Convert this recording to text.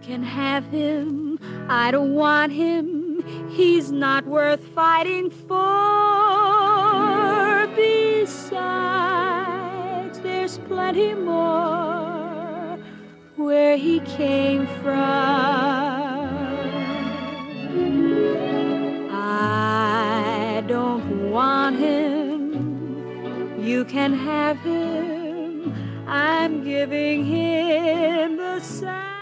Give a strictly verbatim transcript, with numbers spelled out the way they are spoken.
can have him, I don't want him, he's not worth fighting for. Besides, there's plenty more where he came from. I don't want him, you can have him, I'm giving him the same.